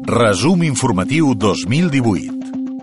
Resum informatiu 2018.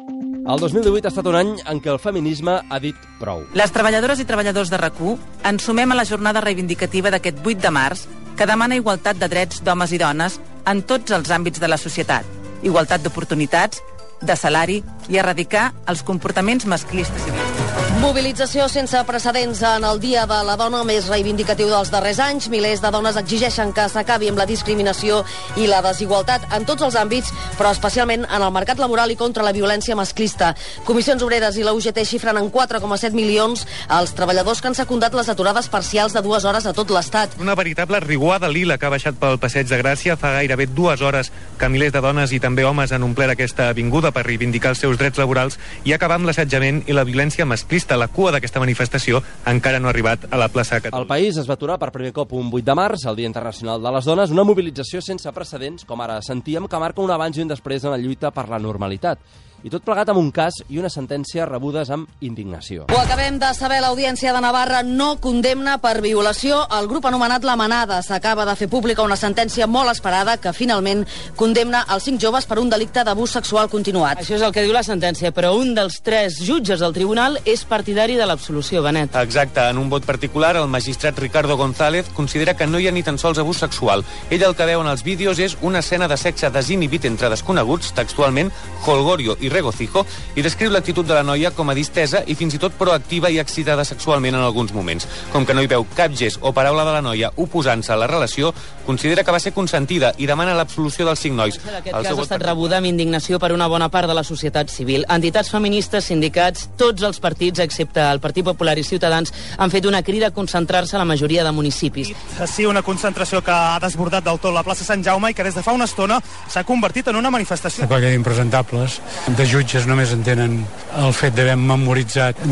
El 2018 ha estat un any en què el feminisme ha dit prou. Les treballadores i treballadors de RAC1 ens sumem a la jornada reivindicativa d'aquest 8 de març que demana igualtat de drets d'homes i dones en tots els àmbits de la societat, igualtat d'oportunitats, de salari i erradicar els comportaments masclistes i violents. Mobilització sense precedents en el Dia de la Dona més reivindicatiu dels darrers anys. Milers de dones exigeixen que s'acabi amb la discriminació i la desigualtat en tots els àmbits, però especialment en el mercat laboral i contra la violència masclista. Comissions Obreres i la UGT xifren en 4,7 milions els treballadors que han secundat les aturades parcials de 2 hores a tot l'Estat. Una veritable riuada lila que ha baixat pel Passeig de Gràcia. Fa gairebé 2 hores que milers de dones i també homes han omplert aquesta avinguda per reivindicar els seus drets laborals i acabar amb l'assetjament i la violència masclista. La cua d'aquesta manifestació encara no ha arribat a la plaça de Catalunya. El país es va aturar per primer cop un 8 de març, el Dia Internacional de les Dones, una mobilització sense precedents, com ara sentíem, que marca un abans i un després en la lluita per la normalitat. I tot plegat amb un cas i una sentència rebudes amb indignació. Ho acabem de saber, l'Audiència de Navarra no condemna per violació el grup anomenat La Manada. S'acaba de fer pública una sentència molt esperada que finalment condemna els 5 joves per un delicte d'abús sexual continuat. Això és el que diu la sentència, però un dels 3 jutges del tribunal és partidari de l'absolució, Benet. Exacte, en un vot particular, el magistrat Ricardo González considera que no hi ha ni tan sols abús sexual. Ell el que veu en els vídeos és una escena de sexe desinhibit entre desconeguts, textualment, jolgorio i regocijo, i descriu l'actitud de la noia com a distesa i fins i tot proactiva i excitada sexualment en alguns moments. Com que no hi veu cap gest o paraula de la noia oposant-se a la relació, considera que va ser consentida i demana l'absolució dels 5 nois. Aquest cas ha estat rebuda amb indignació per una bona part de la societat civil. Entitats feministes, sindicats, tots els partits, excepte el Partit Popular i Ciutadans, han fet una crida a concentrar-se a la majoria de municipis. Sí, una concentració que ha desbordat del tot la plaça Sant Jaume i que des de fa una estona s'ha convertit en una manifestació. Una colla d'impresentables, de jutges només entenen el fet d'haver memoritzat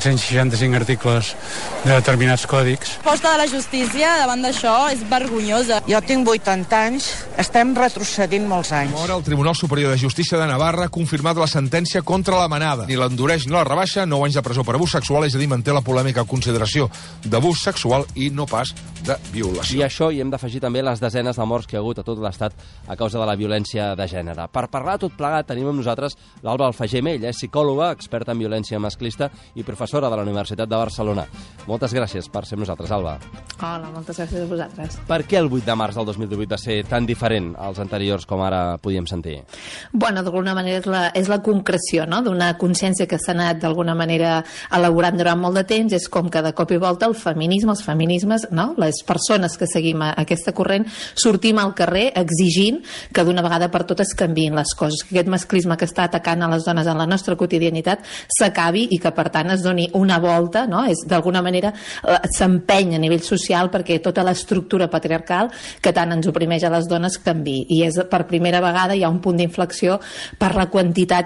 1.765 articles de determinats còdics. La resposta de la justícia davant d'això és vergonyosa. Jo tinc 80 anys, estem retrocedint molts anys. Ara el Tribunal Superior de Justícia de Navarra ha confirmat la sentència contra La Manada. Ni l'endureix ni la rebaixa, 9 anys de presó per abús sexual, és a dir, manté la polèmica consideració d'abús sexual i no pas de violació. I això hi hem d'afegir també les desenes de morts que hi ha hagut a tot l'Estat a causa de la violència de gènere. Per parlar tot plegat tenim amb nosaltres l'Alba Alfageme. Ella és psicòloga, experta en violència masclista i professora de la Universitat de Barcelona. Moltes gràcies per ser amb nosaltres, Alba. Hola, moltes gràcies a vosaltres. Per què el 8 de març del 2018 va ser tan diferent als anteriors com ara podíem sentir? Bueno, d'alguna manera és la concreció, no?, d'una consciència que s'ha anat d'alguna manera elaborant durant molt de temps. És com que de cop i volta el feminisme, els feminismes, no?, les persones que seguim aquesta corrent, sortim al carrer exigint que d'una vegada per totes canviïn les coses, que aquest masclisme que està atacant a les dones en la nostra quotidianitat s'acabi i que per tant es doni una volta, no?, és d'alguna manera s'empeny a nivell social perquè tota l'estructura patriarcal que tant ens oprimeix a les dones canviï. I és per primera vegada hi ha un punt d'inflexió per la quantitat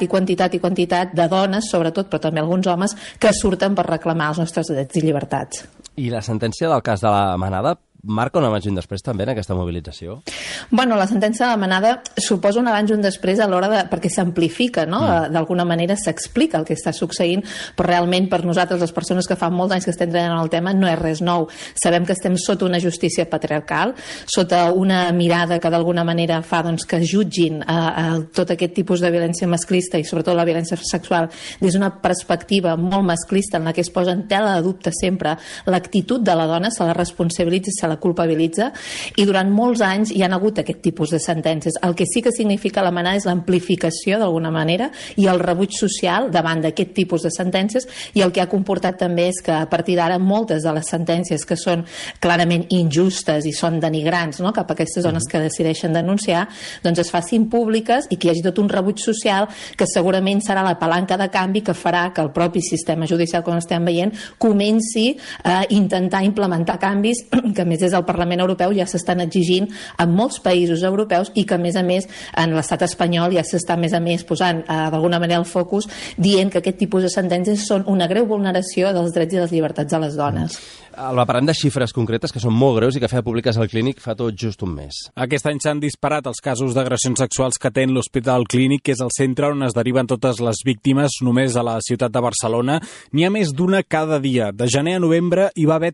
de dones, sobretot, però també alguns homes, que surten per reclamar els nostres drets i llibertats. I la sentència del cas de La Manada marca un abans i un després també en aquesta mobilització? Bueno, la sentència de La Manada suposa un abans i un després a l'hora de... perquè s'amplifica, no? D'alguna manera s'explica el que està succeint, però realment per nosaltres, les persones que fa molts anys que estem treballant en el tema, no és res nou. Sabem que estem sota una justícia patriarcal, sota una mirada que d'alguna manera fa doncs, que jutgin tot aquest tipus de violència masclista i sobretot la violència sexual des d'una perspectiva molt masclista en la que es posa en tela de dubte sempre l'actitud de la dona, se la responsabilitza, se la culpabilitza, i durant molts anys hi ha hagut aquest tipus de sentències. El que sí que significa La Manada és l'amplificació d'alguna manera i el rebuig social davant d'aquest tipus de sentències, i el que ha comportat també és que a partir d'ara moltes de les sentències que són clarament injustes i són denigrants, no?, cap a aquestes dones que decideixen denunciar, doncs es facin públiques i que hi hagi tot un rebuig social que segurament serà la palanca de canvi que farà que el propi sistema judicial, com estem veient, comenci a intentar implementar canvis que a més des del Parlament Europeu ja s'estan exigint en molts països europeus i que a més en l'estat espanyol ja s'està a més posant d'alguna manera el focus dient que aquest tipus de sentències són una greu vulneració dels drets i les llibertats de les dones. Alba, parlem de xifres concretes que són molt greus i que feia públiques al Clínic fa tot just un mes. Aquest any s'han disparat els casos d'agressions sexuals que atén l'Hospital Clínic, que és el centre on es deriven totes les víctimes. Només a la ciutat de Barcelona n'hi ha més d'una cada dia. De gener a novembre hi va haver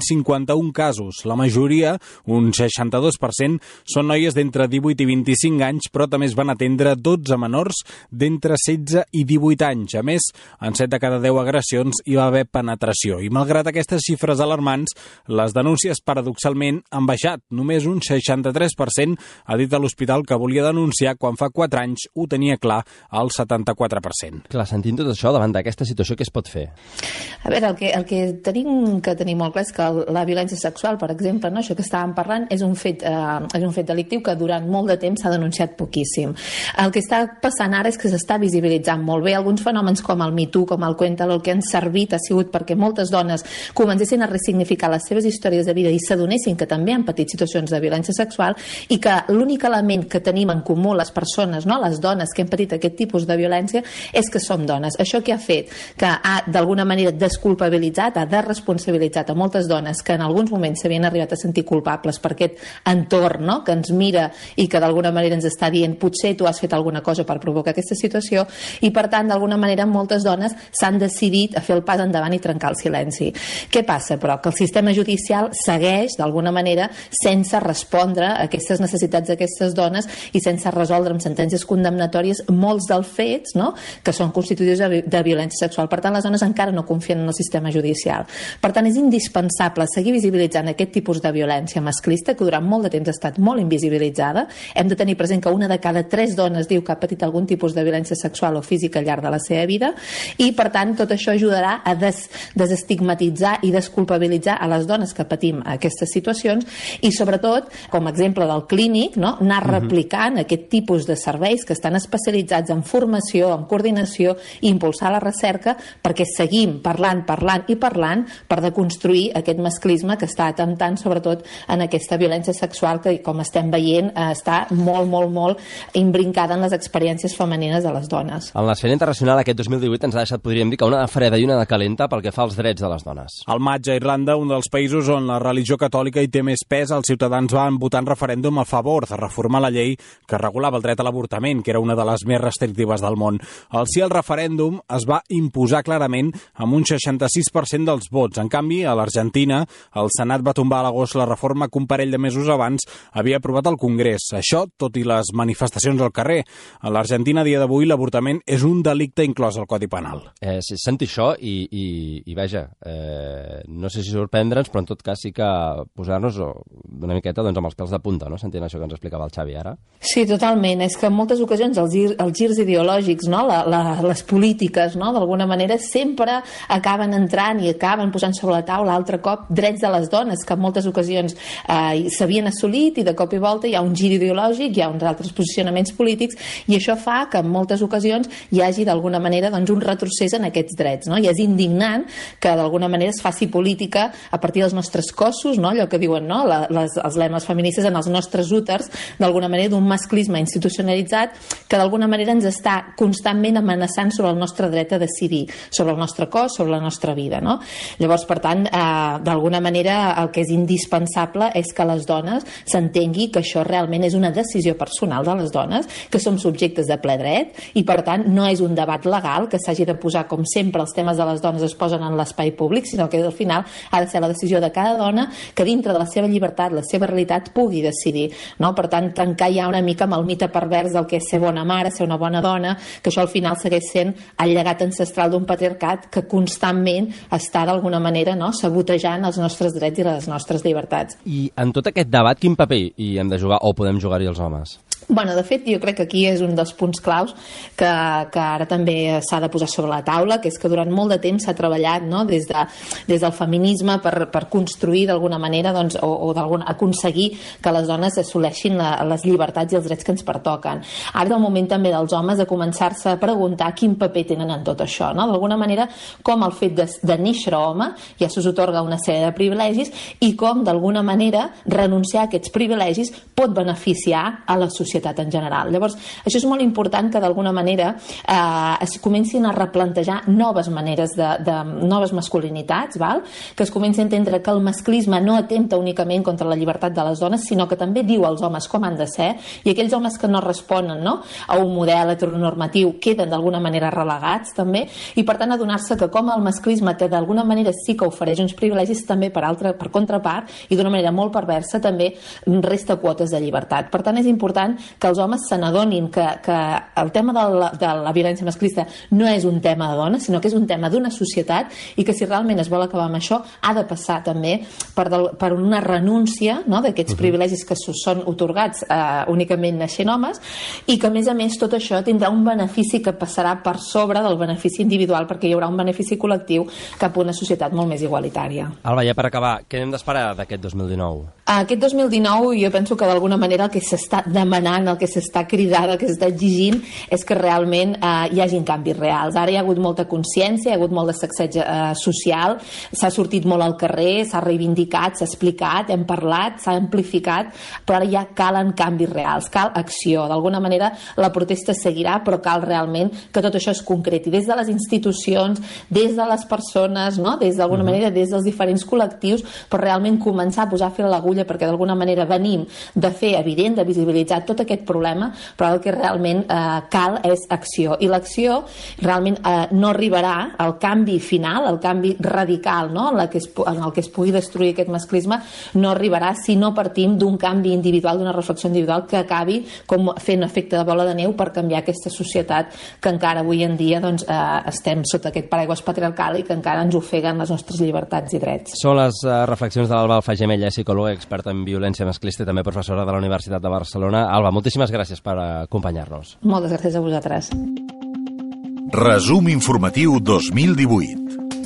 351 casos. La majoria, un 62%, són noies d'entre 18 i 25 anys, però també es van atendre 12 menors d'entre 16 i 18 anys. A més, en 7 de cada 10 agressions hi va haver penetració. I malgrat aquestes xifres alarmants, les denúncies paradoxalment han baixat. Només un 63% ha dit a l'hospital que volia denunciar quan fa 4 anys ho tenia clar al 74%. Clar, sentint tot això, davant d'aquesta situació, què es pot fer? A veure, el que tenim que tenir molt clar és que la violència sexual, per exemple, no, això que estàvem parlant, és un fet delictiu que durant molt de temps s'ha denunciat poquíssim. El que està passant ara és que s'està visibilitzant molt bé. Alguns fenòmens com el Me Too, com el Cuéntalo, el que han servit ha sigut perquè moltes dones comencessin a ressignificar les seves històries de vida i s'adonessin que també han patit situacions de violència sexual i que l'únic element que tenim en comú les persones, no, les dones que hem patit aquest tipus de violència, és que som dones. Això que ha fet que ha d'alguna manera desculpabilitzat, ha desresponsabilitzat a moltes dones que en alguns moments s'havien arribat a sentir culpables per aquest entorn, no, que ens mira i que d'alguna manera ens està dient potser tu has fet alguna cosa per provocar aquesta situació, i per tant d'alguna manera moltes dones s'han decidit a fer el pas endavant i trencar el silenci. Què passa, però? Que el sistema judicial segueix, d'alguna manera, sense respondre a aquestes necessitats d'aquestes dones i sense resoldre amb sentències condemnatòries molts dels fets, no?, que són constitutius de violència sexual. Per tant, les dones encara no confien en el sistema judicial. Per tant, és indispensable seguir visibilitzant aquest tipus de violència masclista, que durant molt de temps ha estat molt invisibilitzada. Hem de tenir present que una de cada 3 dones diu que ha patit algun tipus de violència sexual o física al llarg de la seva vida, i, per tant, tot això ajudarà a desestigmatitzar i desculpabilitzar a les dones que patim aquestes situacions i, sobretot, com a exemple del Clínic, no, anar replicant aquest tipus de serveis que estan especialitzats en formació, en coordinació i impulsar la recerca perquè seguim parlant per deconstruir aquest masclisme que està atemptant sobretot en aquesta violència sexual que, com estem veient, està molt imbrincada en les experiències femenines de les dones. En l'esfera internacional aquest 2018 ens ha deixat, podríem dir, que una de freda i una de calenta pel que fa als drets de les dones. Al maig, a Irlanda, un dels països on la religió catòlica hi té més pes, els ciutadans van votar en referèndum a favor de reformar la llei que regulava el dret a l'avortament, que era una de les més restrictives del món. El sí al referèndum es va imposar clarament amb un 66% dels vots. En canvi, a l'Argentina, el Senat va tombar a l'agost la reforma que un parell de mesos abans havia aprovat el Congrés. Això, tot i les manifestacions al carrer. A l'Argentina, a dia d'avui, l'avortament és un delicte inclòs al Codi Penal. Senti això i vaja, no sé si sorprendre'ns, però en tot cas sí que posar-nos una miqueta amb els pèls de punta, no? Sentint això que ens explicava el Xavi ara. Sí, totalment. És que en moltes ocasions els girs ideològics, no? Les polítiques, no? D'alguna manera sempre acaben entrant i acaben posant sobre la taula altre cop drets de les dones que en moltes ocasions s'havien assolit i de cop i volta hi ha un gir ideològic, hi ha uns altres posicionaments polítics i això fa que en moltes ocasions hi hagi d'alguna manera un retrocés en aquests drets, no? I és indignant que d'alguna manera es faci política a partir dels nostres cossos, no? Allò que diuen, no? Els lemes feministes en els nostres úters, d'alguna manera d'un masclisme institucionalitzat que d'alguna manera ens està constantment amenaçant sobre el nostre dret a decidir, sobre el nostre cos, sobre la nostra vida, no? Llavors, per tant, d'alguna manera el que és indispensable és que les dones s'entengui que això realment és una decisió personal de les dones, que som subjectes de ple dret i, per tant, no és un debat legal que s'hagi de posar, com sempre, els temes de les dones es posen en l'espai públic, sinó que al final ha de ser la decisió de cada dona que dintre de la seva llibertat, la seva realitat, pugui decidir, no? Per tant, trencar ja una mica amb el mite pervers del que és ser bona mare, ser una bona dona, que això al final segueix sent el llegat ancestral d'un patriarcat que constantment està d'alguna manera, no?, sabotejant els nostres drets i les nostres llibertats. I en tot aquest debat, quin paper hi hem de jugar o podem jugar-hi els homes? Bueno, de fet, jo crec que aquí és un dels punts claus que ara també s'ha de posar sobre la taula, que és que durant molt de temps s'ha treballat, no?, des del feminisme per construir d'alguna manera o aconseguir que les dones assoleixin les llibertats i els drets que ens pertoquen. Ara és el moment també dels homes de començar-se a preguntar quin paper tenen en tot això, no? D'alguna manera, com el fet de néixer home ja se'us atorga una sèrie de privilegis i com d'alguna manera renunciar a aquests privilegis pot beneficiar a la societat societat en general. Llavors, això és molt important que d'alguna manera es comencin a replantejar noves maneres noves masculinitats, val? Que es comenci a entendre que el masclisme no atempta únicament contra la llibertat de les dones, sinó que també diu als homes com han de ser, i aquells homes que no responen, no?, a un model heteronormatiu queden d'alguna manera relegats també, i per tant adonar-se que com el masclisme que d'alguna manera sí que ofereix uns privilegis, també per contrapart i d'una manera molt perversa també resta quotes de llibertat. Per tant, és important que els homes se n'adonin que el tema de la violència masclista no és un tema de dones, sinó que és un tema d'una societat, i que si realment es vol acabar amb això ha de passar també per una renúncia, no?, d'aquests privilegis que són otorgats únicament naixent homes, i que a més tot això tindrà un benefici que passarà per sobre del benefici individual, perquè hi haurà un benefici col·lectiu cap a una societat molt més igualitària. Alba, ja per acabar, què hem d'esperar d'aquest 2019? Aquest 2019 jo penso que d'alguna manera el que s'està demanant, el que s'està cridant, el que s'està exigint és que realment hi hagin canvis reals. Ara hi ha hagut molta consciència, hi ha hagut molt de sacseig social, s'ha sortit molt al carrer, s'ha reivindicat, s'ha explicat, hem parlat, s'ha amplificat, però ara ja calen canvis reals, cal acció. D'alguna manera la protesta seguirà, però cal realment que tot això es concreti des de les institucions, des de les persones, no?, des d'alguna manera, des dels diferents col·lectius, però realment començar a posar fil a l'agulla, perquè d'alguna manera venim de fer evident, de visibilitzar tot aquest problema, però el que realment cal és acció. I l'acció realment no arribarà al canvi final, al canvi radical, no?, en el que es pugui destruir aquest masclisme, no arribarà si no partim d'un canvi individual, d'una reflexió individual que acabi com fent efecte de bola de neu per canviar aquesta societat que encara avui en dia estem sota aquest paraigües patriarcal i que encara ens ofeguen les nostres llibertats i drets. Són les reflexions de l'Alba Alfagem, psicòloga, experta en violència masclista i també professora de la Universitat de Barcelona. Alba, moltíssimes gràcies per acompanyar-nos. Moltes gràcies a vosaltres. Resum informatiu 2018.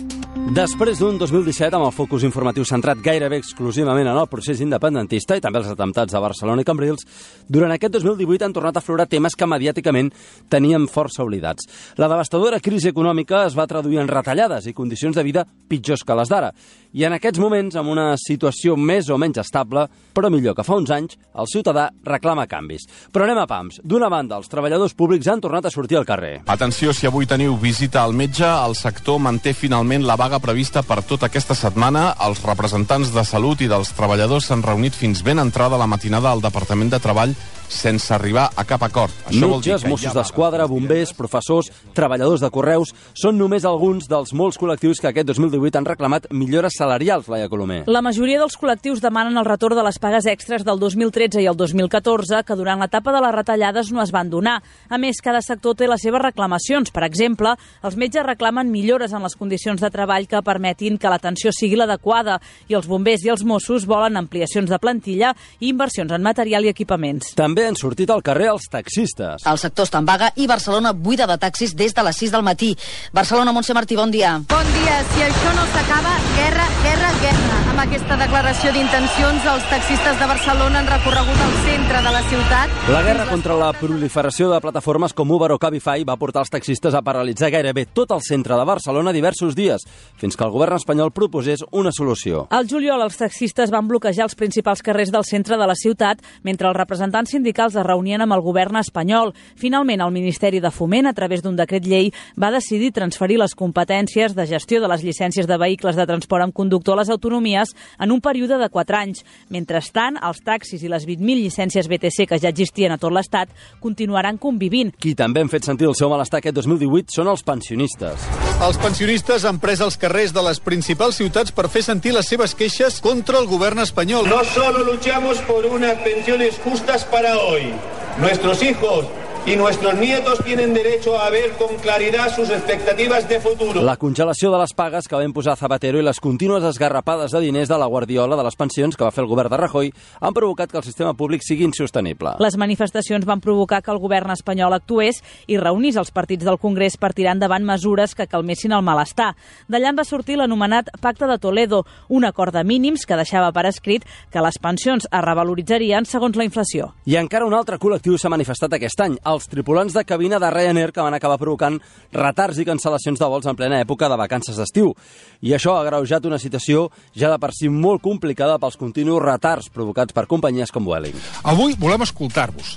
Després d'un 2017 amb el focus informatiu centrat gairebé exclusivament en el procés independentista i també els atemptats de Barcelona i Cambrils, durant aquest 2018 han tornat a aflorar temes que mediàticament teníem força oblidats. La devastadora crisi econòmica es va traduir en retallades i condicions de vida pitjors que les d'ara. I en aquests moments, amb una situació més o menys estable, però millor que fa uns anys, el ciutadà reclama canvis. Però anem a pams. D'una banda, els treballadors públics han tornat a sortir al carrer. Atenció, si avui teniu visita al metge, el sector manté finalment la vaga prevista per tota aquesta setmana. Els representants de salut i dels treballadors s'han reunit fins ben entrada la matinada al Departament de Treball sense arribar a cap acord. Això vol dir Metges, que Mossos d'Esquadra, bombers, professors, treballadors de correus, són només alguns dels molts col·lectius que aquest 2018 han reclamat millores salarials, Laia Colomer. La majoria dels col·lectius demanen el retorn de les pagues extres del 2013 i el 2014, que durant l'etapa de les retallades no es van donar. A més, cada sector té les seves reclamacions. Per exemple, els metges reclamen millores en les condicions de treball que permetin que l'atenció sigui l'adequada, i els bombers i els Mossos volen ampliacions de plantilla i inversions en material i equipaments. També han sortit al carrer els taxistes. El sector està en vaga i Barcelona buida de taxis des de les 6 del matí. Barcelona, Montse Martí, bon dia. Bon dia. Si això no s'acaba, guerra, guerra, guerra. Amb aquesta declaració d'intencions, els taxistes de Barcelona han recorregut el centre de la ciutat. La guerra contra la proliferació de plataformes com Uber o Cabify va portar els taxistes a paralitzar gairebé tot el centre de Barcelona diversos dies, fins que el govern espanyol proposés una solució. Al juliol, els taxistes van bloquejar els principals carrers del centre de la ciutat, mentre els representants sindicals es reunien amb el govern espanyol. Finalment, el Ministeri de Foment, a través d'un decret llei, va decidir transferir les competències de gestió de les llicències de vehicles de transport amb conductor a les autonomies en un període de 4 anys. Mentrestant, els taxis i les 20.000 llicències BTC que ja existien a tot l'Estat continuaran convivint. Qui també han fet sentir el seu malestar aquest 2018 són els pensionistes. Els pensionistes han pres els carrers de les principals ciutats per fer sentir les seves queixes contra el govern espanyol. No solo luchamos por unas pensiones justas para hoy. Nuestros hijos y nuestros nietos tienen derecho a ver con claridad sus expectativas de futuro. La congelació de les pagues que va imposar Zapatero i les contínues esgarrapades de diners de la guardiola de les pensions que va fer el govern de Rajoy han provocat que el sistema públic sigui insostenible. Les manifestacions van provocar que el govern espanyol actués i reunís els partits del Congrés per tirar endavant mesures que calmessin el malestar. D'allà en va sortir l'anomenat Pacte de Toledo, un acord de mínims que deixava per escrit que les pensions es revaloritzarien segons la inflació. I encara un altre col·lectiu s'ha manifestat aquest any, els tripulants de cabina de Ryanair, que van acabar provocant retards i cancel·lacions de vols en plena època de vacances d'estiu. I això ha agreujat una situació ja de per si molt complicada pels continus retards provocats per companyies com Vueling. Avui volem escoltar-vos.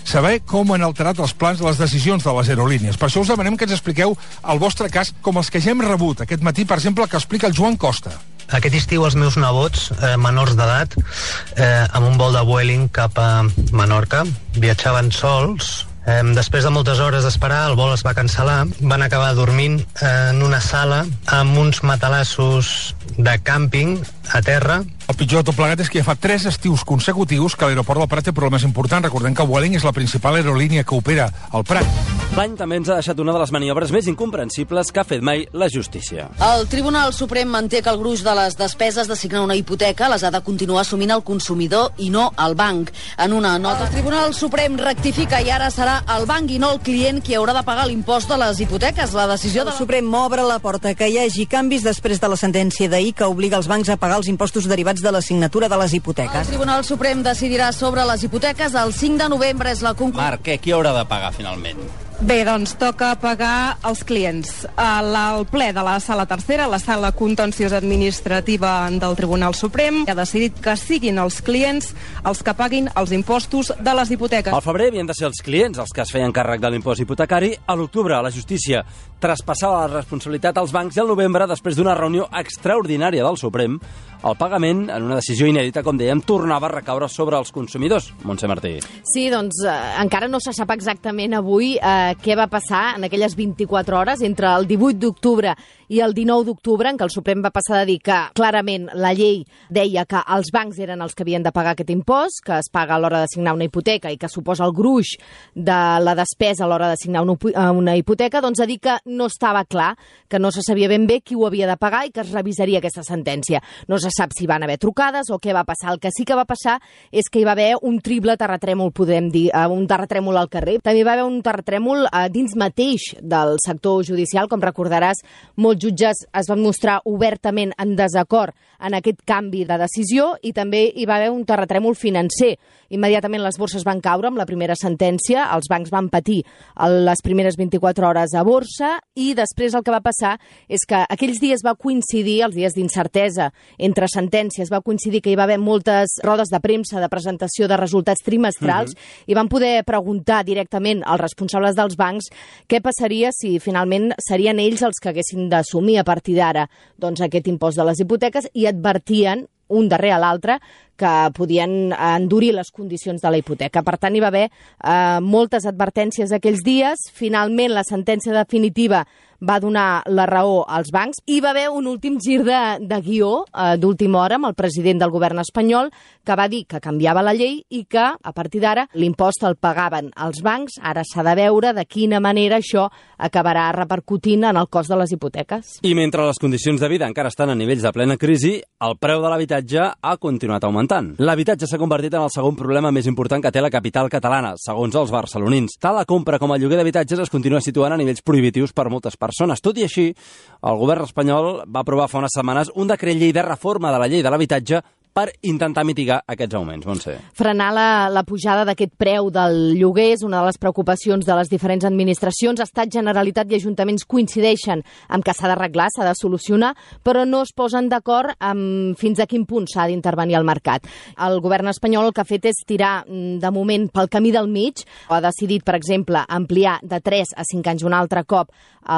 saber com han alterat els plans de les decisions de les aerolínies. Per això us demanem que ens expliqueu el vostre cas, com els que ja hem rebut aquest matí, per exemple, que explica el Joan Costa. Aquest estiu els meus nebots, menors d'edat, amb un vol de Vueling cap a Menorca, viatjaven sols. Després de moltes hores d'esperar, el vol es va cancel·lar. Van acabar dormint en una sala amb uns matalassos de càmping a terra. El pitjor de tot plegat és que ja fa 3 estius consecutius que l'aeroport del Prat té problemes importants. Recordem que Vueling és la principal aerolínia que opera al Prat. L'any també ens ha deixat una de les maniobres més incomprensibles que ha fet mai la justícia. El Tribunal Suprem manté que el gruix de les despeses de signar una hipoteca les ha de continuar assumint el consumidor i no el banc. En una nota, el Tribunal Suprem rectifica i ara serà el banc i no el client qui haurà de pagar l'impost de les hipoteques. La decisió del Suprem obre la porta que hi hagi canvis després de la sentència d'ahir que obliga els bancs a pagar els impostos derivats de la signatura de les hipoteques. El Tribunal Suprem decidirà sobre les hipoteques el 5 de novembre és la conclusió. Marc, qui haurà de pagar finalment? Bé, doncs toca pagar els clients. El ple de la Sala Tercera, la Sala Contenciosa Administrativa del Tribunal Suprem, ha decidit que siguin els clients els que paguin els impostos de les hipoteques. Al febrer havien de ser els clients els que es feien càrrec de l'impost hipotecari. A l'octubre, la justícia traspassava la responsabilitat als bancs i al novembre, després d'una reunió extraordinària del Suprem, el pagament, en una decisió inèdita, com dèiem, tornava a recaure sobre els consumidors. Montse Martí. Sí, doncs encara no se sap exactament avui què va passar en aquelles 24 hores entre el 18 d'octubre i el 19 d'octubre, en què el Suprem va passar de dir que clarament la llei deia que els bancs eren els que havien de pagar aquest impost, que es paga a l'hora de signar una hipoteca i que suposa el gruix de la despesa a l'hora de signar una hipoteca, doncs a dir que no estava clar, que no se sabia ben bé qui ho havia de pagar i que es revisaria aquesta sentència. No se sap si van haver trucades o què va passar. El que sí que va passar és que hi va haver un triple terratrèmol, podem dir, un terratrèmol al carrer. També hi va haver un terratrèmol dins mateix del sector judicial. Com recordaràs, molts jutges es van mostrar obertament en desacord en aquest canvi de decisió i també hi va haver un terratrèmol financer. Immediatament les borses van caure amb la primera sentència, els bancs van patir les primeres 24 hores a borsa i després el que va passar és que aquells dies va coincidir, els dies d'incertesa entre sentències, va coincidir que hi va haver moltes rodes de premsa de presentació de resultats trimestrals i van poder preguntar directament als responsables dels bancs què passaria si finalment serien ells els que haguessin d'assumir a partir d'ara doncs, aquest impost de les hipoteques i advertien un darrere l'altre que podien endurir les condicions de la hipoteca. Per tant, hi va haver moltes advertències aquells dies. Finalment, la sentència definitiva va donar la raó als bancs. Hi va haver un últim gir de guió d'última hora amb el president del govern espanyol que va dir que canviava la llei i que, a partir d'ara, l'impost el pagaven els bancs. Ara s'ha de veure de quina manera això acabarà repercutint en el cost de les hipoteques. I mentre les condicions de vida encara estan a nivells de plena crisi, el preu de l'habitatge ha continuat augmentant. L'habitatge s'ha convertit en el segon problema més important que té la capital catalana, segons els barcelonins. Tant la compra com el lloguer d'habitatges es continua situant a nivells prohibitius per moltes persones. Tot i així, el govern espanyol va aprovar fa unes setmanes un decret llei de reforma de la llei de l'habitatge per intentar mitigar aquests augments. Montse. Frenar la pujada d'aquest preu del lloguer és una de les preocupacions de les diferents administracions. Estat, Generalitat i Ajuntaments coincideixen amb que s'ha d'arreglar, s'ha de solucionar, però no es posen d'acord amb fins a quin punt s'ha d'intervenir al mercat. El govern espanyol el que ha fet és tirar de moment pel camí del mig. Ha decidit, per exemple, ampliar de 3 a 5 anys un altre cop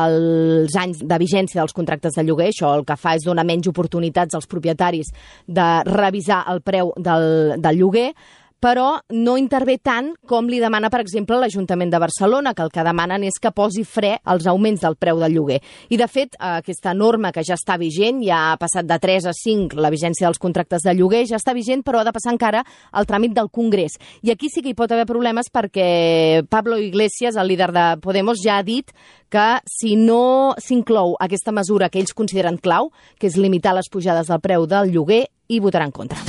els anys de vigència dels contractes de lloguer. Això el que fa és donar menys oportunitats als propietaris de revisar el preu del lloguer, però no intervé tant com li demana, per exemple, l'Ajuntament de Barcelona, que el que demanen és que posi fre als augments del preu del lloguer. I, de fet, aquesta norma que ja està vigent, ja ha passat de 3 a 5 la vigència dels contractes de lloguer, ja està vigent, però ha de passar encara el tràmit del Congrés. I aquí sí que hi pot haver problemes perquè Pablo Iglesias, el líder de Podemos, ja ha dit que si no s'inclou aquesta mesura que ells consideren clau, que és limitar les pujades del preu del lloguer, hi votarà en contra.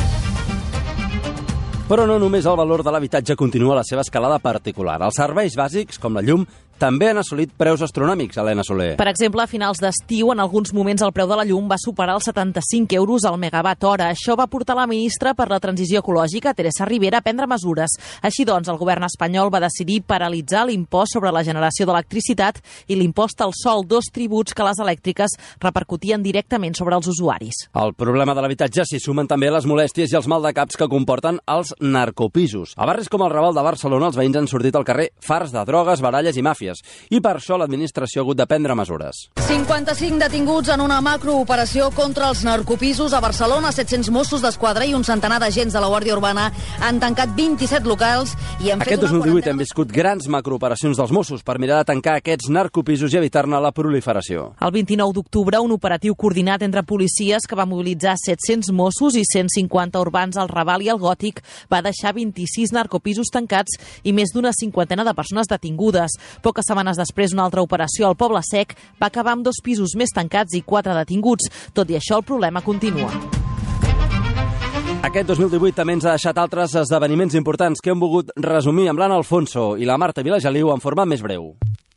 Però no només el valor de l'habitatge continua la seva escalada particular. Els serveis bàsics, com la llum, també han assolit preus astronòmics, Helena Soler. Per exemple, a finals d'estiu, en alguns moments el preu de la llum va superar els 75 euros al megawatt hora. Això va portar la ministra per la Transició Ecològica, Teresa Ribera, a prendre mesures. Així doncs, el govern espanyol va decidir paralitzar l'impost sobre la generació d'electricitat i l'impost al sol, dos tributs que les elèctriques repercutien directament sobre els usuaris. Al problema de l'habitatge s'hi sumen també les molèsties i els maldecaps que comporten els narcopisos. A barris com el Raval de Barcelona, els veïns han sortit al carrer farts de drogues, baralles i màfies. I per això l'administració ha hagut de prendre mesures. 55 detinguts en una macrooperació contra els narcopisos a Barcelona. 700 Mossos d'Esquadra i un centenar d'agents de la Guàrdia Urbana han tancat 27 locals i han fet Aquest 2018 hem viscut grans macrooperacions dels Mossos per mirar de tancar aquests narcopisos i evitar-ne la proliferació. El 29 d'octubre, un operatiu coordinat entre policies que va mobilitzar 700 Mossos i 150 urbans al Raval i al Gòtic va deixar 26 narcopisos tancats i més d'una cinquantena de persones detingudes. Poques setmanes després, una altra operació al Poble Sec va acabar amb 2 pisos més tancats i 4 detinguts. Tot i això, el problema continua. Aquest 2018 també ens ha deixat altres esdeveniments importants que hem volgut resumir amb l'Anna Alfonso i la Marta Vilageliu en format més breu.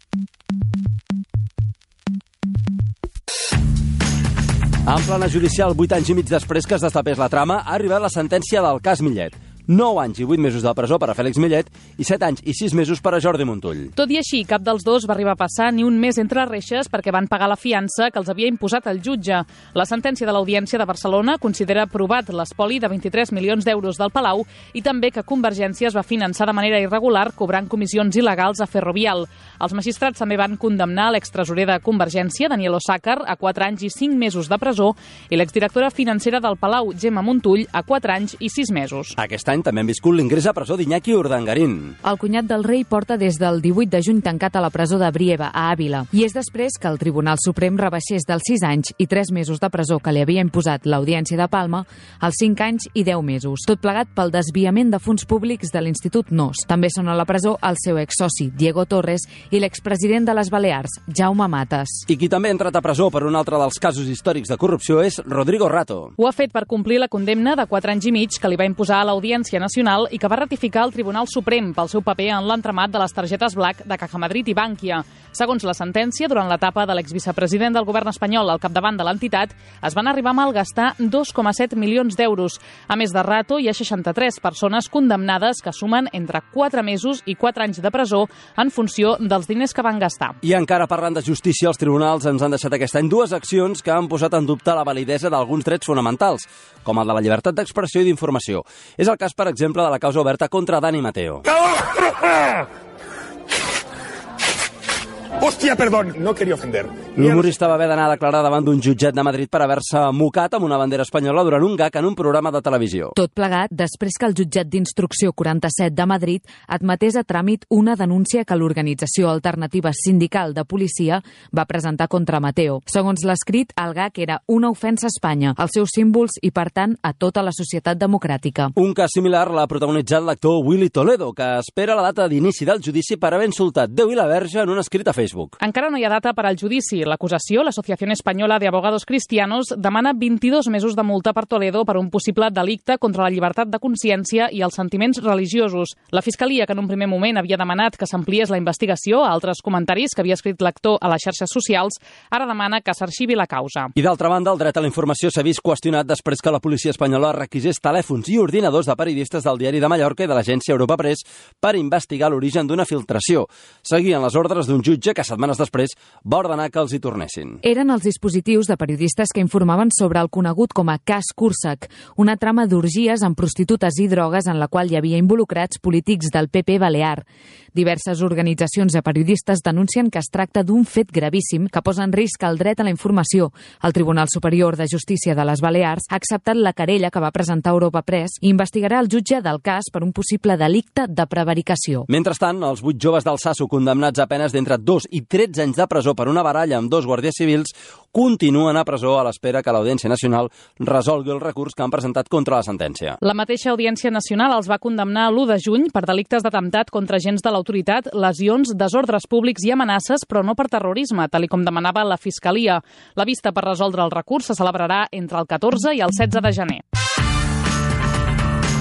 En plana judicial, 8 anys i mig després que es destapés la trama, ha arribat la sentència del cas Millet. 9 anys i 8 mesos de presó per a Fèlix Millet i 7 anys i 6 mesos per a Jordi Montull. Tot i així, cap dels dos va arribar a passar ni un mes entre reixes perquè van pagar la fiança que els havia imposat el jutge. La sentència de l'Audiència de Barcelona considera aprovat l'espoli de 23 milions d'euros del Palau i també que Convergència es va finançar de manera irregular cobrant comissions il·legals a Ferrovial. Els magistrats també van condemnar l'extresorer de Convergència, Daniel Osàcar, a 4 anys i 5 mesos de presó i l'exdirectora financera del Palau, Gemma Montull, a 4 anys i 6 mesos. Aquest any també hem viscut l'ingrés a presó d'Iñaki Urdangarín. El cunyat del rei porta des del 18 de juny tancat a la presó de Brieva, a Àvila. I és després que el Tribunal Suprem rebaixés dels 6 anys i 3 mesos de presó que li havia imposat l'Audiència de Palma als 5 anys i 10 mesos. Tot plegat pel desviament de fons públics de l'Institut NOS. També són a la presó el seu exsoci, Diego Torres, i l'expresident de les Balears, Jaume Matas. I qui també ha entrat a presó per un altre dels casos històrics de corrupció és Rodrigo Rato. Ho ha fet per complir la condemna de 4 anys i mig que li va imposar a l'Audiència Nacional i que va ratificar el Tribunal Suprem pel seu paper en l'entramat de les targetes Black de Caja Madrid i Bànquia. Segons la sentència, durant l'etapa de l'exvicepresident del govern espanyol al capdavant de l'entitat, es van arribar a malgastar 2,7 milions d'euros. A més de Rato, hi ha 63 persones condemnades que sumen entre 4 mesos i 4 anys de presó en funció dels diners que van gastar. I encara parlant de justícia, els tribunals ens han deixat aquest any 2 accions que han posat en dubte la validesa d'alguns drets fonamentals, com el de la llibertat d'expressió i d'informació. És el cas, per exemple, de la causa oberta contra Dani Mateo. Hòstia, perdón, no quería ofender. L'humorista va haver d'anar a declarar davant d'un jutjat de Madrid per haver-se mocat amb una bandera espanyola durant un gag en un programa de televisió. Tot plegat després que el jutjat d'instrucció 47 de Madrid admetés a tràmit una denúncia que l'organització alternativa sindical de policia va presentar contra Mateo. Segons l'escrit, el gag era una ofensa a Espanya, als seus símbols i, per tant, a tota la societat democràtica. Un cas similar l'ha protagonitzat l'actor Willy Toledo, que espera la data d'inici del judici per haver insultat Déu i la Verge en un escrit a Facebook. Encara no hi ha data per al judici. L'acusació, l'Associació Espanyola de Abogados Cristianos, demana 22 mesos de multa per Toledo per un possible delicte contra la llibertat de consciència i els sentiments religiosos. La Fiscalia, que en un primer moment havia demanat que s'ampliés la investigació a altres comentaris que havia escrit l'actor a les xarxes socials, ara demana que s'arxivi la causa. I d'altra banda, el dret a la informació s'ha vist qüestionat després que la policia espanyola requisés telèfons i ordinadors de periodistes del Diari de Mallorca i de l'agència Europa Press per investigar l'origen d'una filtració. Seguien les ordres d'un jutge que setmanes després va ordenar que els hi tornessin. Eren els dispositius de periodistes que informaven sobre el conegut com a cas Cursac, una trama d'orgies amb prostitutes i drogues en la qual hi havia involucrats polítics del PP Balear. Diverses organitzacions de periodistes denuncien que es tracta d'un fet gravíssim que posa en risc el dret a la informació. El Tribunal Superior de Justícia de les Balears ha acceptat la querella que va presentar Europa Press i investigarà el jutge del cas per un possible delicte de prevaricació. Mentrestant, els 8 joves d'Alsasso condemnats a penes d'entre 2 i 13 anys de presó per una baralla amb 2 guàrdies civils continuen a presó a l'espera que l'Audiència Nacional resolgui el recurs que han presentat contra la sentència. La mateixa Audiència Nacional els va condemnar l'1 de juny per delictes d'atemptat contra agents de l'autoritat, lesions, desordres públics i amenaces, però no per terrorisme, tal com demanava la Fiscalia. La vista per resoldre el recurs se celebrarà entre el 14 i el 16 de gener.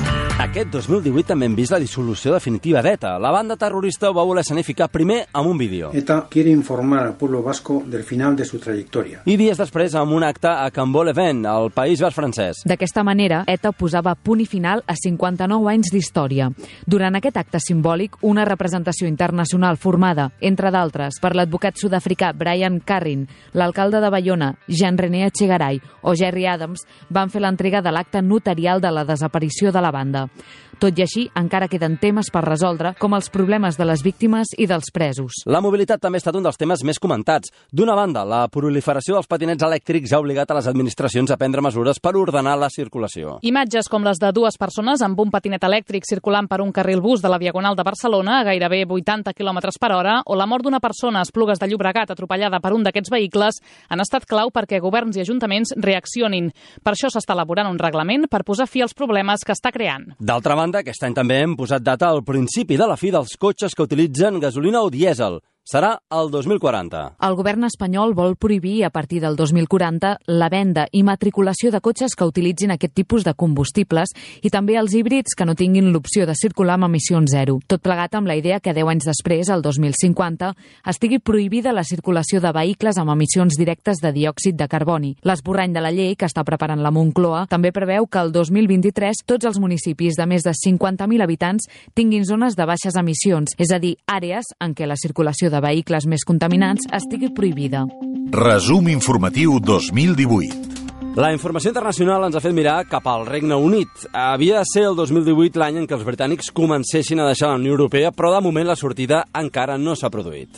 Aquest 2018 també hem vist la dissolució definitiva d'ETA. La banda terrorista ho va voler escenificar primer amb un vídeo. ETA quiere informar al pueblo vasco del final de su trayectoria. I dies després amb un acte a Cambó-le-Vent, al País Basc francès. D'aquesta manera, ETA posava punt i final a 59 anys d'història. Durant aquest acte simbòlic, una representació internacional formada, entre d'altres, per l'advocat sud-africà Brian Carrin, l'alcalde de Bayona, Jean-René Echegaray o Gerry Adams, van fer l'entrega de l'acte notarial de la desaparició de la banda. Tot i així, encara queden temes per resoldre, com els problemes de les víctimes i dels presos. La mobilitat també ha estat un dels temes més comentats. D'una banda, la proliferació dels patinets elèctrics ha obligat a les administracions a prendre mesures per ordenar la circulació. Imatges com les de dues persones amb un patinet elèctric circulant per un carril bus de la Diagonal de Barcelona a gairebé 80 km per hora o la mort d'una persona a Esplugues de Llobregat atropellada per un d'aquests vehicles han estat clau perquè governs i ajuntaments reaccionin. Per això s'està elaborant un reglament per posar fi als problemes que està creant. D'altra banda, aquest any també hem posat data al principi de la fi dels cotxes que utilitzen gasolina o dièsel. Serà el 2040. El govern espanyol vol prohibir a partir del 2040 la venda i matriculació de cotxes que utilitzin aquest tipus de combustibles i també els híbrids que no tinguin l'opció de circular amb emissions zero. Tot plegat amb la idea que 10 anys després, el 2050, estigui prohibida la circulació de vehicles amb emissions directes de diòxid de carboni. L'esborrany de la llei que està preparant la Moncloa també preveu que el 2023 tots els municipis de més de 50.000 habitants tinguin zones de baixes emissions, és a dir, àrees en què la circulació de vehicles més contaminants estigui prohibida. Resum informatiu 2018. La informació internacional ens ha fet mirar cap al Regne Unit. Havia de ser el 2018 l'any en què els britànics comencessin a deixar la Unió Europea, però de moment la sortida encara no s'ha produït.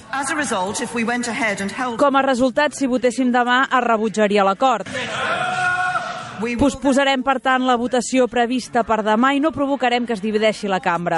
Com a resultat, si votéssim demà, es rebutjaria l'acord. Posposarem, per tant, la votació prevista per demà i no provocarem que es divideixi la cambra.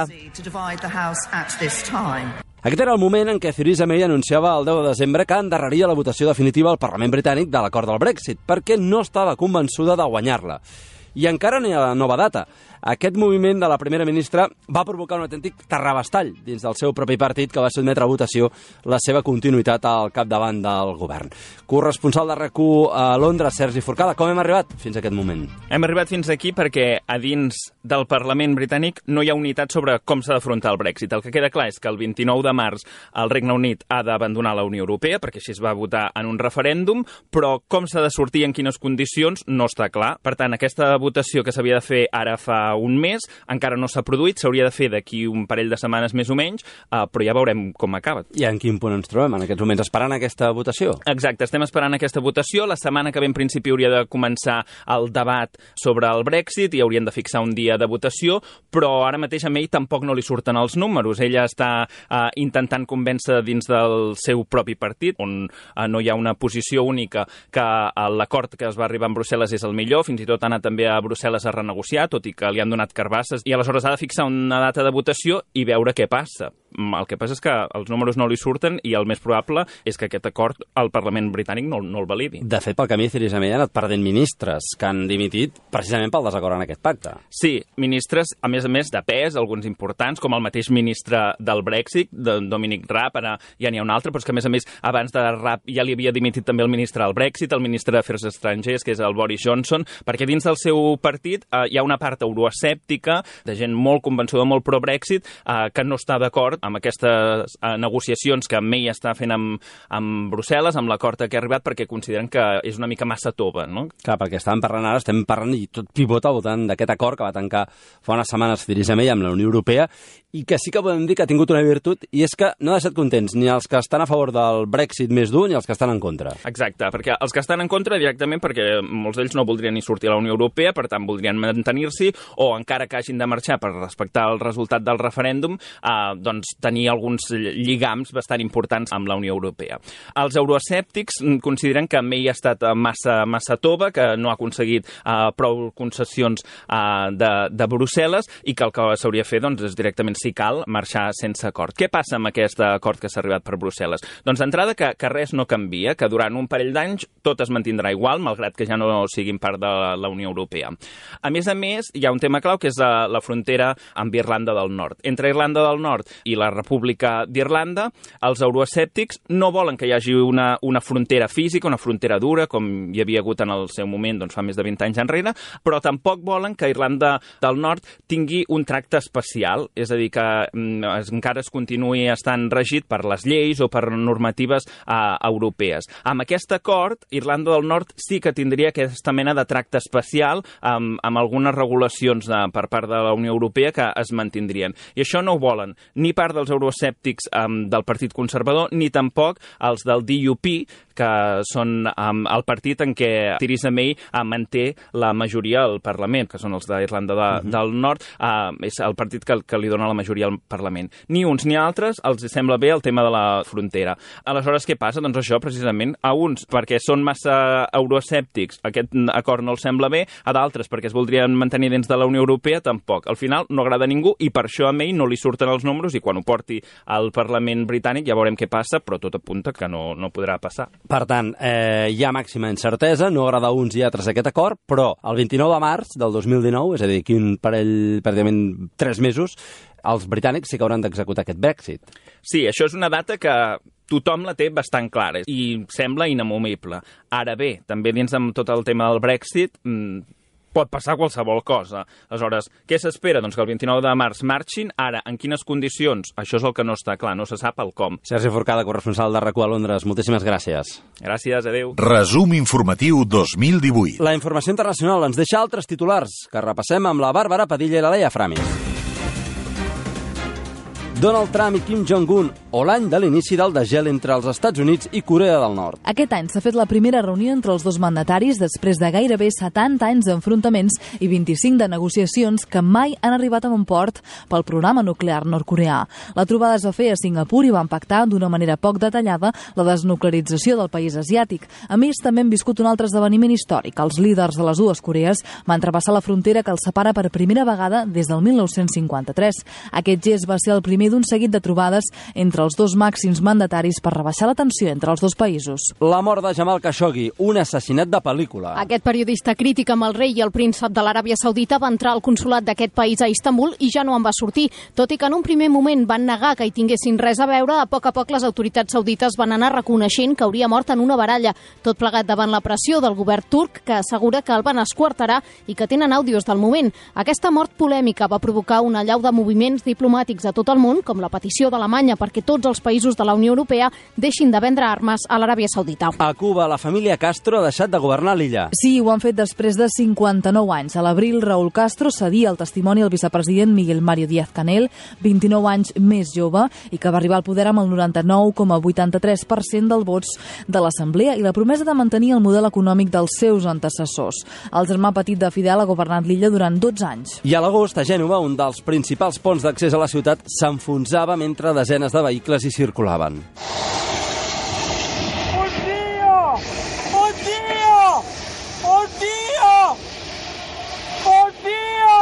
Aquest era el moment en què Theresa May anunciava el 10 de desembre que endarreria la votació definitiva al Parlament britànic de l'acord del Brexit, perquè no estava convençuda de guanyar-la. I encara no hi ha nova data. Aquest moviment de la primera ministra va provocar un autèntic terrabastall dins del seu propi partit que va sotmetre a votació la seva continuïtat al capdavant del govern. Corresponsal de RAC1 a Londres, Sergi Forcada, com hem arribat fins a aquest moment? Hem arribat fins aquí perquè a dins del Parlament britànic no hi ha unitat sobre com s'ha d'afrontar el Brexit. El que queda clar és que el 29 de març el Regne Unit ha d'abandonar la Unió Europea, perquè així es va votar en un referèndum, però com s'ha de sortir i en quines condicions no està clar. Per tant, aquesta votació que s'havia de fer ara fa un mes, encara no s'ha produït, s'hauria de fer d'aquí un parell de setmanes més o menys, però ja veurem com acaba. I en quin punt ens trobem en aquests moments, esperant aquesta votació? Exacte, estem esperant aquesta votació. La setmana que ve en principi hauria de començar el debat sobre el Brexit i haurien de fixar un dia de votació, però ara mateix a ell tampoc no li surten els números. Ella està intentant convèncer dins del seu propi partit, on no hi ha una posició única, que l'acord que es va arribar a Brussel·les és el millor, fins i tot ha anat també a Brussel·les a renegociar, tot i que li han donat carbasses, i aleshores ha de fixar una data de votació i veure què passa. El que passa és que els números no li surten i el més probable és que aquest acord el Parlament britànic no el validi. De fet, pel camí, Theresa May ha anat perdent ministres que han dimitit precisament pel desacord en aquest pacte. Sí, ministres, a més de pes, alguns importants, com el mateix ministre del Brexit, Dominic Raab, ara ja n'hi ha un altre, però és que a més, abans de Raab ja li havia dimitit també el ministre del Brexit, el ministre d'Afers Estrangers, que és el Boris Johnson, perquè dins del seu partit hi ha una part euroescèptica, de gent molt convençuda, molt pro-Brexit, que no està d'acord amb aquestes negociacions que May està fent amb Brussel·les, amb l'acord a què ha arribat, perquè consideren que és una mica massa tova, no? Clar, perquè estem parlant i tot pivota al voltant d'aquest acord que va tancar fa unes setmanes Theresa May amb la Unió Europea i que sí que podem dir que ha tingut una virtut i és que no ha deixat contents ni els que estan a favor del Brexit més dur ni els que estan en contra. Exacte, perquè els que estan en contra directament perquè molts d'ells no voldrien ni sortir a la Unió Europea, per tant voldrien mantenir-s'hi o encara que hagin de marxar per respectar el resultat del referèndum, doncs tenir alguns lligams bastant importants amb la Unió Europea. Els euroescèptics consideren que May ha estat massa tova, que no ha aconseguit prou concessions de Brussel·les i que el que s'hauria de fer doncs, és directament si cal, marxar sense acord. Què passa amb aquest acord que s'ha arribat per Brussel·les? Doncs d'entrada que res no canvia, que durant un parell d'anys tot es mantindrà igual, malgrat que ja no siguin part de la Unió Europea. A més, hi ha un tema clau que és la frontera amb Irlanda del Nord. Entre Irlanda del Nord i la República d'Irlanda, els euroescèptics no volen que hi hagi una frontera física, una frontera dura, com hi havia hagut en el seu moment, doncs fa més de 20 anys enrere, però tampoc volen que Irlanda del Nord tingui un tracte especial, és a dir, que encara es continuï estant regit per les lleis o per normatives europees. Amb aquest acord, Irlanda del Nord sí que tindria aquesta mena de tracte especial amb algunes regulacions per part de la Unió Europea que es mantindrien. I això no ho volen ni part dels euroescèptics del Partit Conservador, ni tampoc els del DUP, que són el partit en què Theresa May manté la majoria al Parlament, que són els d'Irlanda del Nord, és el partit que li dona la majoria al Parlament. Ni uns ni altres els sembla bé el tema de la frontera. Aleshores, què passa? Doncs això, precisament, a uns perquè són massa euroescèptics, aquest acord no els sembla bé, a d'altres perquè es voldrien mantenir dins de la Unió Europea, tampoc. Al final no agrada a ningú i per això a May no li surten els números i quan ho porti al Parlament britànic ja veurem què passa, però tot apunta que no podrà passar. Per tant, hi ha màxima incertesa, no agrada a uns i altres aquest acord, però el 29 de març del 2019, és a dir, aquí un parell, pràcticament 3 mesos, els britànics sí que hauran d'executar aquest Brexit. Sí, això és una data que tothom la té bastant clara i sembla inamovible. Ara bé, també dins amb tot el tema del Brexit pot passar qualsevol cosa. Aleshores, què s'espera? Doncs que el 29 de març marxin. Ara, en quines condicions? Això és el que no està clar, no se sap el com. Sergi Forcada, corresponsal de RAC1 a Londres, moltíssimes gràcies. Gràcies, adeu. Resum informatiu 2018. La informació internacional ens deixa altres titulars que repassem amb la Bàrbara Padilla i la Leia Framis. Donald Trump i Kim Jong-un o l'any de l'inici del degel entre els Estats Units i Corea del Nord. Aquest any s'ha fet la primera reunió entre els dos mandataris després de gairebé 70 anys d'enfrontaments i 25 de negociacions que mai han arribat a bon port pel programa nuclear nord-coreà. La trobada es va fer a Singapur i van pactar d'una manera poc detallada la desnuclearització del país asiàtic. A més, també hem viscut un altre esdeveniment històric. Els líders de les dues Corees van travessar la frontera que els separa per primera vegada des del 1953. Aquest gest va ser el primer d'un seguit de trobades entre els dos màxims mandataris per rebaixar la tensió entre els dos països. La mort de Jamal Khashoggi, un assassinat de pel·lícula. Aquest periodista crític amb el rei i el príncep de l'Aràbia Saudita va entrar al consulat d'aquest país a Istanbul i ja no en va sortir. Tot i que en un primer moment van negar que hi tinguessin res a veure, a poc les autoritats saudites van anar reconeixent que hauria mort en una baralla. Tot plegat davant la pressió del govern turc, que assegura que el van esquarterar i que tenen àudios del moment. Aquesta mort polèmica va provocar una allau de moviments diplomàtics a tot el món, com la petició d'Alemanya perquè tots els països de la Unió Europea deixin de vendre armes a l'Aràbia Saudita. A Cuba, la família Castro ha deixat de governar l'illa. Sí, ho han fet després de 59 anys. A l'abril, Raúl Castro cedia el testimoni al vicepresident Miguel Mario Díaz-Canel, 29 anys més jove, i que va arribar al poder amb el 99,83% dels vots de l'Assemblea i la promesa de mantenir el model econòmic dels seus antecessors. El germà petit de Fidel ha governat l'illa durant 12 anys. I a l'agost, a Gènova, un dels principals ponts d'accés a la ciutat s'enfonsava mentre desenes de vehicles hi circulaven. Oddio! Oddio! Oddio! Oddio!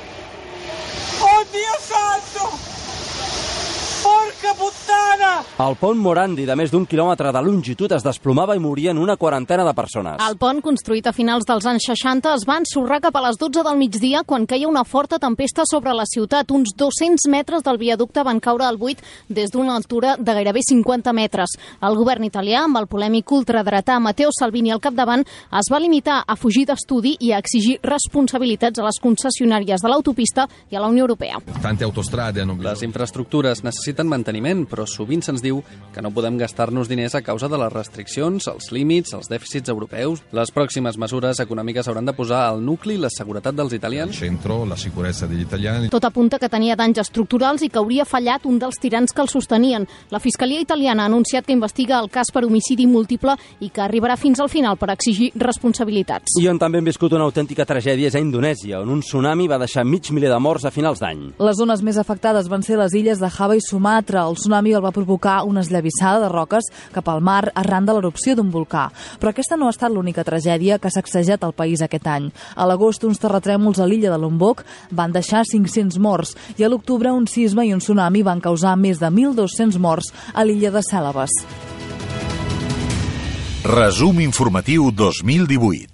Oddio santo! Porca puttana! El pont Morandi, de més d'un quilòmetre de longitud, es desplomava i morien una quarantena de persones. El pont, construït a finals dels anys 60, es va ensorrar cap a les 12 del migdia quan caia una forta tempesta sobre la ciutat. Uns 200 metres del viaducte van caure al buit des d'una altura de gairebé 50 metres. El govern italià, amb el polèmic ultradretà Matteo Salvini al capdavant, es va limitar a fugir d'estudi i a exigir responsabilitats a les concessionàries de l'autopista i a la Unió Europea. Les infraestructures necessiten manteniment, però sovint se'ns diu que no podem gastar-nos diners a causa de les restriccions, els límits, els dèficits europeus. Les pròximes mesures econòmiques hauran de posar al nucli la seguretat dels italians. Tot apunta que tenia danys estructurals i que hauria fallat un dels tirants que el sostenien. La Fiscalia italiana ha anunciat que investiga el cas per homicidi múltiple i que arribarà fins al final per exigir responsabilitats. I on també hem viscut una autèntica tragèdia és a Indonèsia, on un tsunami va deixar 500.000 de morts a finals d'any. Les zones més afectades van ser les illes de Java i Sumatra. El tsunami el va provocar provocar una esllavissada de roques cap al mar arran de l'erupció d'un volcà. Però aquesta no ha estat l'única tragèdia que ha sacsejat el país aquest any. A l'agost, uns terratrèmols a l'illa de Lombok van deixar 500 morts i a l'octubre un sisme i un tsunami van causar més de 1.200 morts a l'illa de Cèlebes. Resum informatiu 2018.